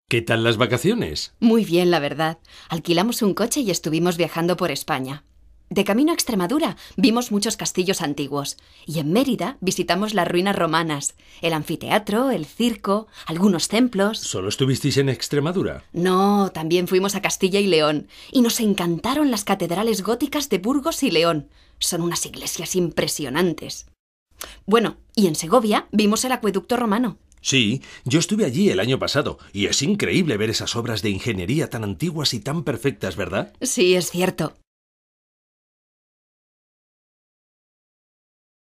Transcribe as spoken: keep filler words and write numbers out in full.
¿Qué tal las vacaciones? Muy bien, la verdad. Alquilamos un coche y estuvimos viajando por España. De camino a Extremadura vimos muchos castillos antiguos y en Mérida visitamos las ruinas romanas, el anfiteatro, el circo, algunos templos. ¿Solo estuvisteis en Extremadura? No, también fuimos a Castilla y León y nos encantaron las catedrales góticas de Burgos y León. Son unas iglesias impresionantes. Bueno, y en Segovia vimos el acueducto romano. Sí, yo estuve allí el año pasado y es increíble ver esas obras de ingeniería tan antiguas y tan perfectas, ¿verdad? Sí, es cierto.